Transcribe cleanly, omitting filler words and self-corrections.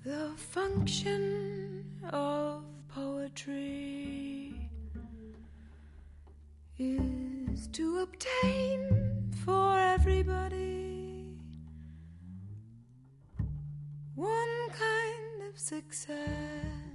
The function of poetry is to obtain for everybody one kind of success.